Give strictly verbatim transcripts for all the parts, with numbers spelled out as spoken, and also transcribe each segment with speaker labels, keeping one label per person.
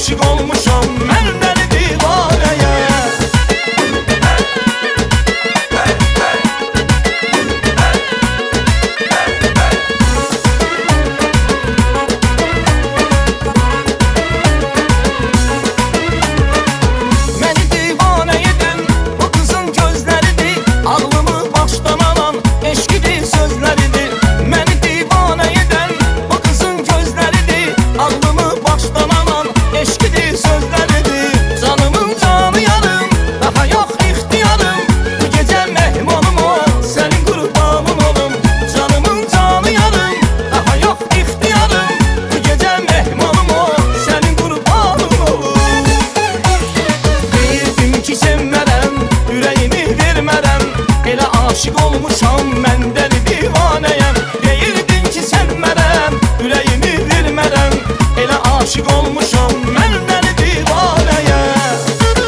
Speaker 1: aşık olmuşam mən dəli divanəyə. Məni divanə edən bu qızın gözləridir, ağlımı başdan alan eşqidir sözləridir. Məni divanə edən bu qızın gözləridir, ağlımı başdan alan eşqidir sözləridir. Canımın canı yarım, daha yox ixtiyarım, bu gecə mehmanım ol, sənin qurbanın olum. Canımın canı yarım, daha yox ixtiyarım, bu gecə mehmanım ol, sənin qurbanın olum. Deyirdim ki sevmərəm, ürəyimi vermərəm, elə aşık olmuşam mən dəli divanəyəm. Deyirdin ki sevmərəm, ürəyimi vermərəm, elə aşık olmuşam mən dəli divanəyəm.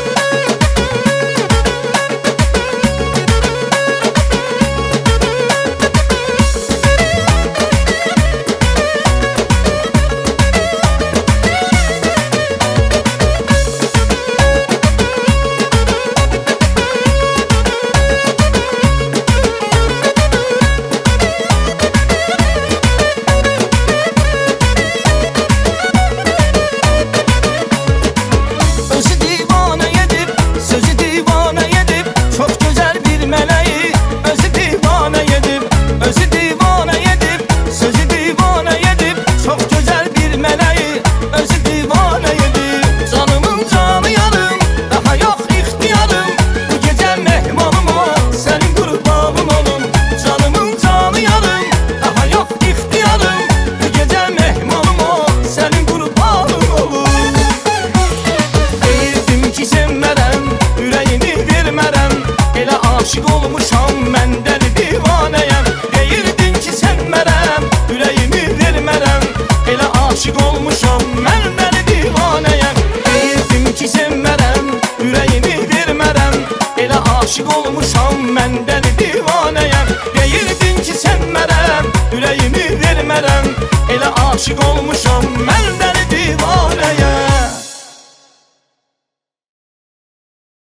Speaker 1: Özü divanə edib, sözü divanə edib, çox gözəl bir mələyi. Özü divanə edib, özü divanə edib, sözü divanə edib, çox gözəl bir mələyi. Özü divanə edib, canımın canı yarım, daha yox ixtiyarım, bu gecə mehmanım ol, sənin qurbanın olum. Canımın canı yarım, daha yox ixtiyarım, bu gecə mehmanım ol, sənin qurbanın olum. Deyirdim ki sevmərəm, ürəyimi vermərəm, elə aşık olmuşam mən dəli divanəyəm. Deyirdin ki sevmərəm, ürəyimi vermərəm, elə aşık olmuşam mən dəli divanəyəm. Deyirdim ki sevmərəm, ürəyimi vermərəm, elə aşık olmuşam mən dəli divanəyəm. Deyirdin ki sevmərəm, ürəyimi vermərəm, elə aşık olmuşam mən dəli divanəyəm.